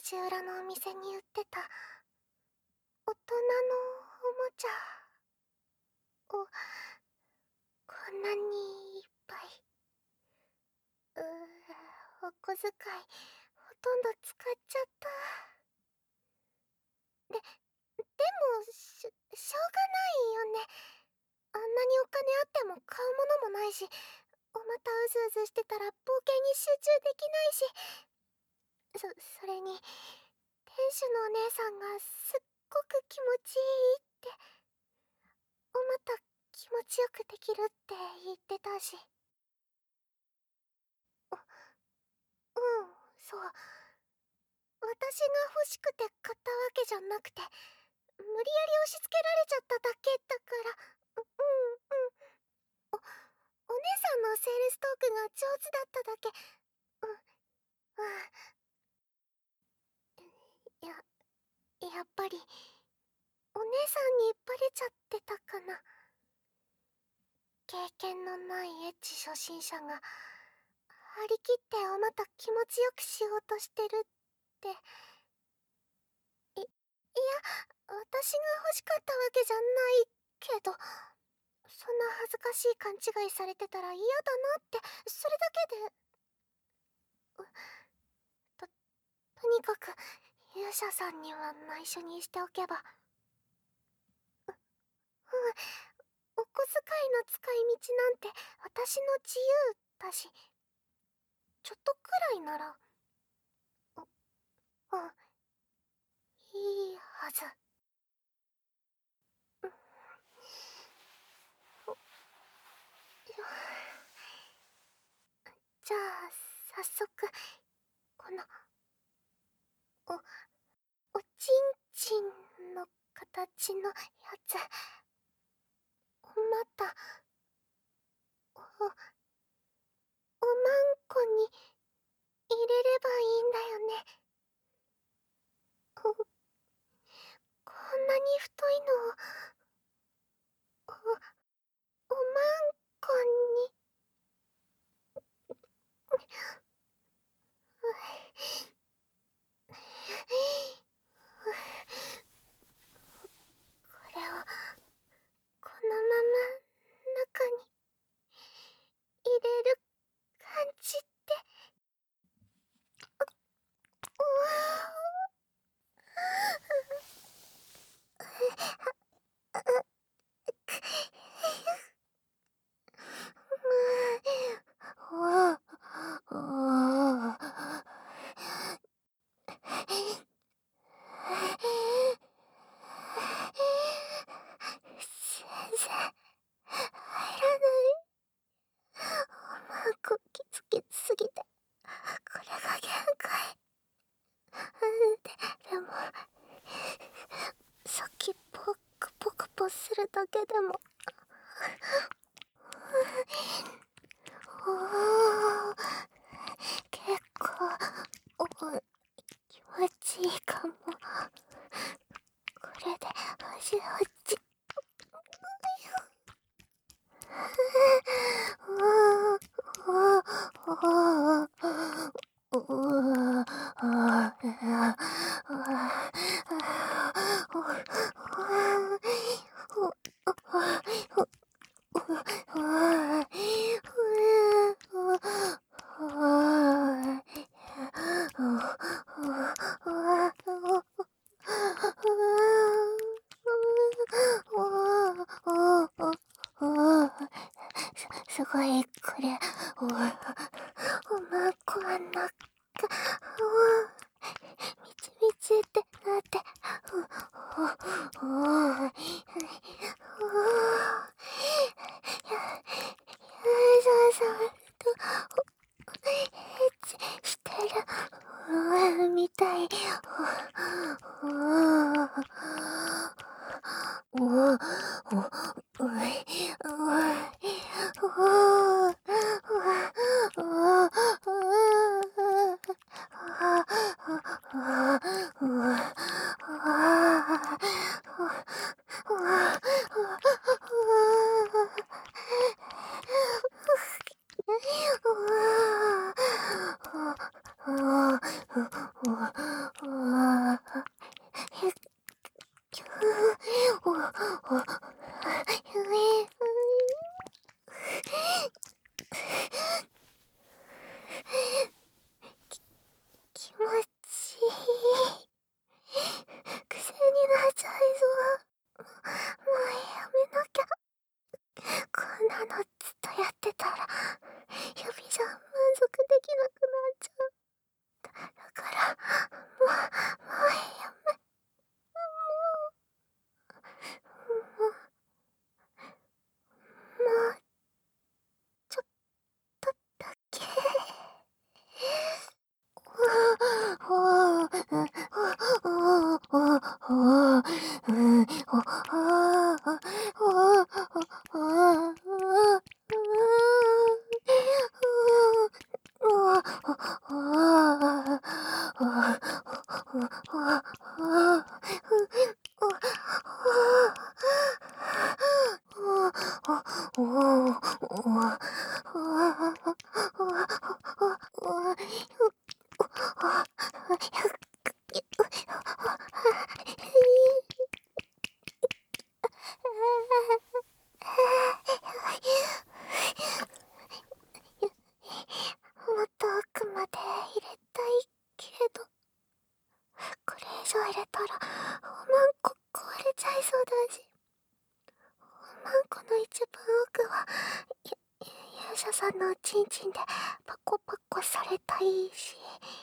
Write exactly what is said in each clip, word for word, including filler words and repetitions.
足裏のお店に売ってた大人のおもちゃをこんなにいっぱい。うー、お小遣いほとんど使っちゃった。で、でもし、しょうがないよね。あんなにお金あっても買うものもないし、またうずうずしてたら冒険に集中できないし、そ、それに、店主のお姉さんがすっごく気持ちいいって、また気持ちよくできるって言ってたし。うん、そう。私が欲しくて買ったわけじゃなくて、無理やり押し付けられちゃっただけだから。う、うんうん。お、お姉さんのセールストークが上手だっただけ。うん、うん。や、やっぱり、お姉さんにバレちゃってたかな。経験のないエッチ初心者が、張り切ってあまた気持ちよくしようとしてるって。い、いや、私が欲しかったわけじゃないけど、そんな恥ずかしい勘違いされてたら嫌だなって、それだけで。と、とにかく、勇者さんには内緒にしておけば。う、うん、お小遣いの使い道なんて私の自由だし、ちょっとくらいなら、う、うん、いいはず。うん、じゃあ、早速、この、お、おちんちんの形のやつ、また、お、おまんこに入れればいいんだよね。こ、こんなに太いのを、お、おまんこに、これを、このまま、中に、入れる感じって。うわ全然入らない。おまんこキツキツすぎて、これが限界。で、でも、さっきポクポクポするだけでも、おー、結構、お、気持ちいいかも。これで、おしおち。す、すごい、これ、お、おまんこはなんか、お、みちみちってなって、お、お、お、お、お、ゆうささんと、エッチしてる、お、みたい、お、お、お、お、お、おい、おい、お、 もっと奥まで入れたいけど、これ以上入れたらおまんこ壊れちゃいそうだし、おまんこの一番奥は勇者さんのおちんちんでパコパコされたいし。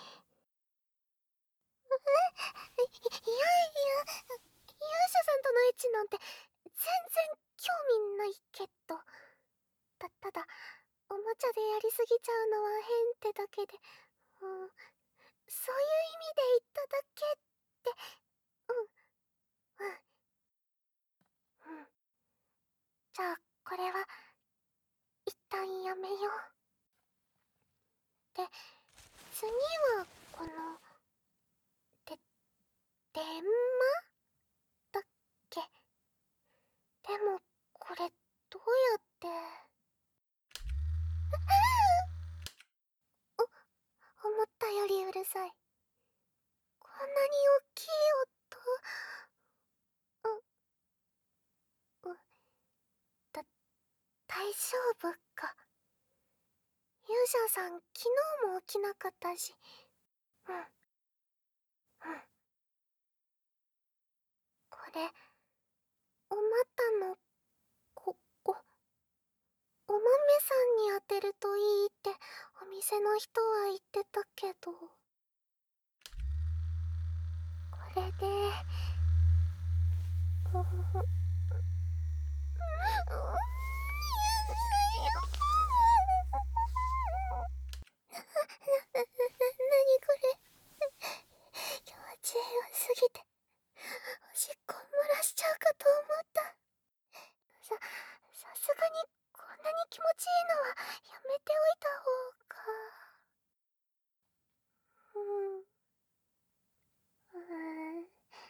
いいやいや、勇者さんとのエッチなんて全然興味ないけど、たただおもちゃでやりすぎちゃうのは変ってだけで、うん、そういう意味で言っただけって。うんうんうん。じゃあこれは一旦やめよう。で、次はこので電話だっけ。でもこれどうやって。お思ったよりうるさい。こんなに大きい音。ううだ大丈夫か。勇者さん昨日も起きなかったし。うんうんこれお股のここ、お豆さんに当てるといいってお店の人は言ってたけど、これでううなにこれ、気持ちよすぎておしっこ漏らしちゃうかと思った。ささすがにこんなに気持ちいいのはやめておいた方が。うんうん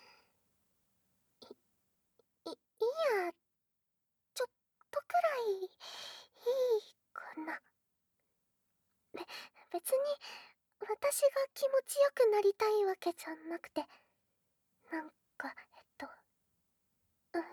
いいいや、ちょっとくらいいいかな。べ別に私が気持ちよくなりたいわけじゃなくて、なんかえっとうん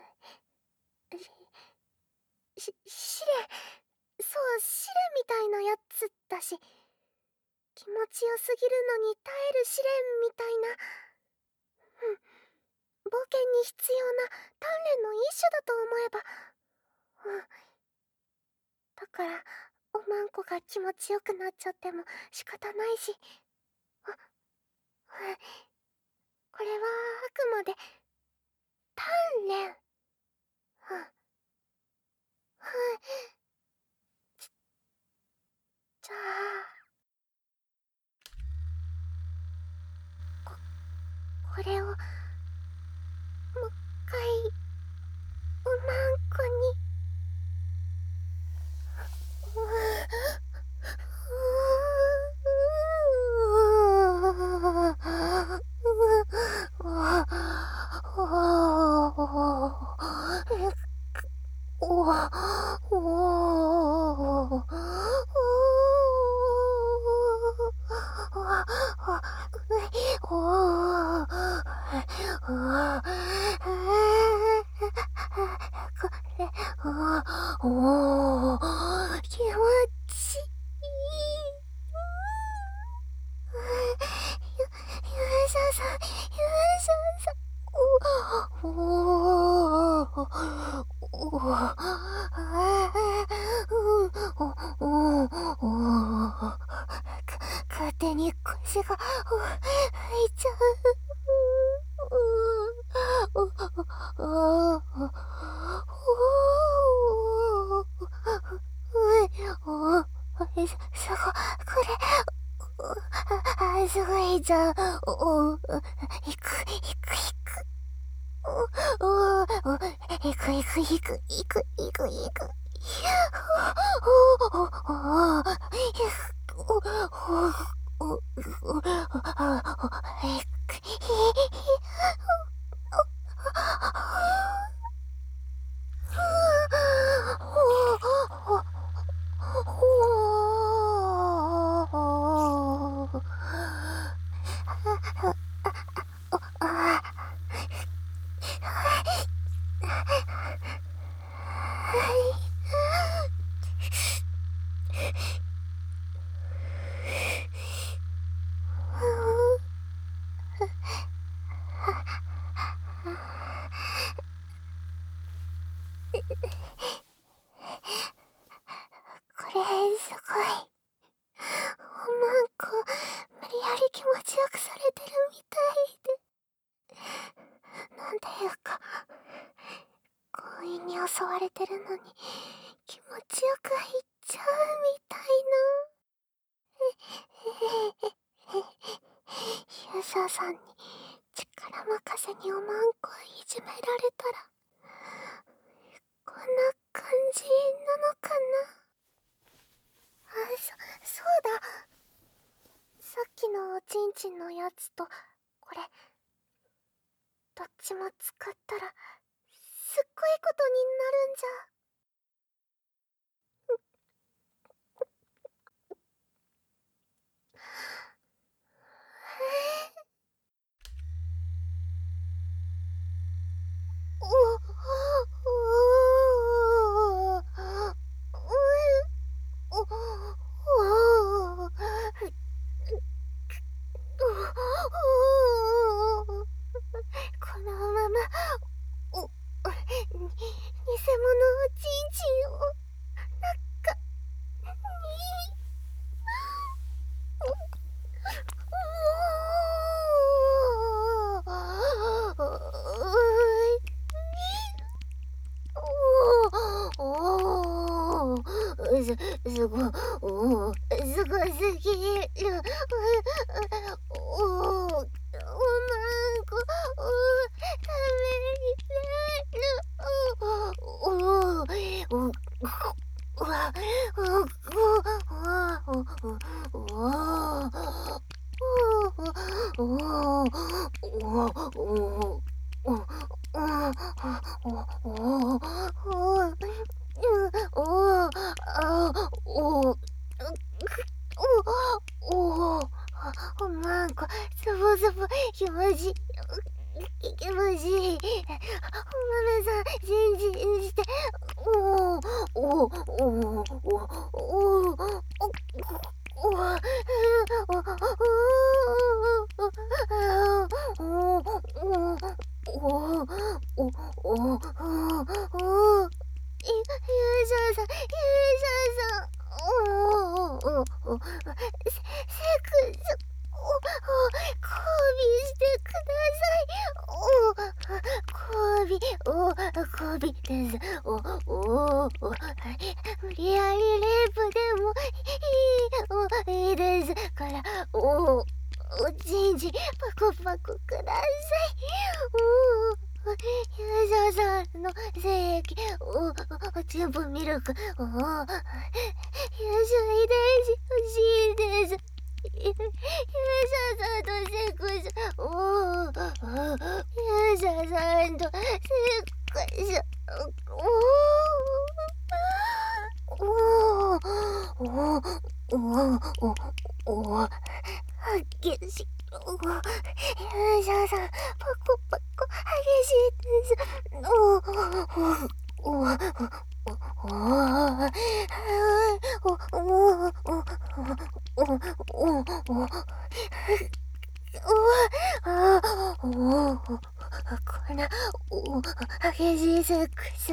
し試練、そう試練みたいなやつだし、気持ちよすぎるのに耐える試練みたいな。うん冒険に必要な鍛錬の一種だと思えば。うんだからおまんこが気持ちよくなっちゃっても仕方ないし。あうんこれはあくまで鍛錬。うんはいじじゃあここれをもう一回おまんこに。おお気持ちいい。ゆ勇者さん勇者さんおおおおおお勝手に腰が浮いちゃう。おおおおおすごこれあすごいじゃん。おおいくいくいくおおいくいくいくいくいくいくいくおおおおおおおいくいく気持ちよくされてるみたいで、なんていうか、強引に襲われてるのに気持ちよく入っちゃうみたいな。ユーザーさんに力任せにおまんこいじめられたらこんな感じなのかな。あ、そ、そうだ。さっきのおちんちんのやつとこれどっちも使ったらすっごいことになるんじゃ。おおおおおこのままおに偽物おちんちんを中におおおす、すご、おおすごすぎる。おお、おまんこ、お食べれる。おお、おおわ、おおおおおおおおおおなんかサボサボ気持ち気持ちいい。お豆さん信じしておおおおおおお無理やりレイプでもいいいいですからおおちんちんパクパクください。おおユーザーさんの精液おお全部ミルクおお優秀遺伝子欲しいです。ユーザーさんとセックスおおユーザーさんとセックスおおおおおおお激しいおユーザーさんパコパコ激しいです。おおおおおおおおこんなお激しいセックス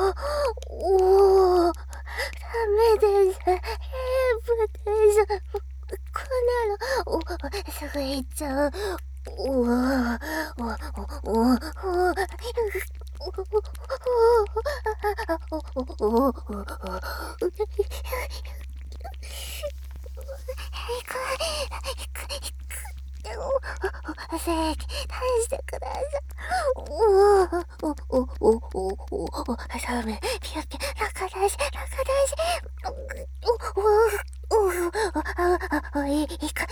おおダメですレイプですこんなのおすぐ行っちゃうおおおおおおお正規出してください。おおおおおおおおサメピュッピュ中出し中出しおおおおおいいか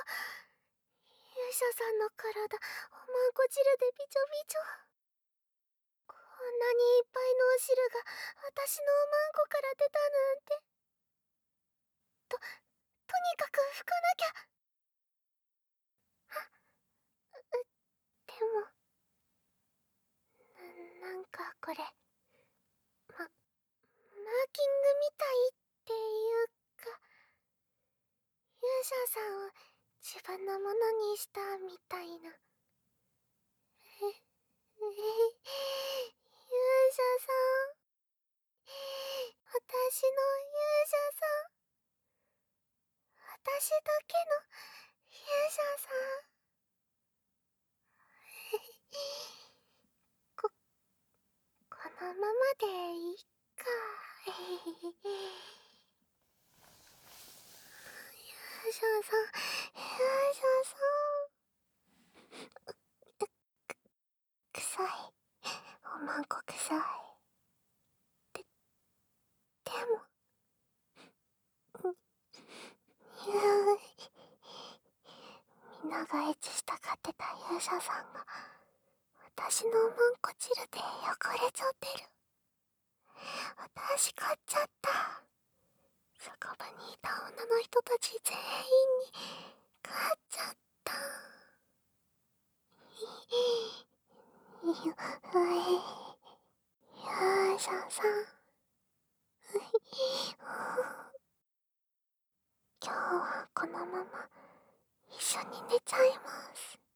勇者さんの体、おまんこ汁でびちょびちょ。こんなにいっぱいのお汁が私のおまんこから出たなんて。と、とにかく拭かなきゃ。でも、な、なんかこれ、ま、マーキングみたいっていうか、勇者さんを自分のものにしたみたいな。え、え、勇者さん。私の勇者さん。私だけの勇者さん。こ、このままでいいか。勇者さん、勇者さん。く、臭い。おまんこ臭い。で、でも、ゆーい。みんながエッチしたがってた勇者さんが、私のおまんこ汁で汚れちゃってる。私買っちゃった。酒場にいた女の人たち全員に買っちゃった。ゆ、ゆ、うい。勇者さん。今日はこのまま一緒に寝ちゃいます。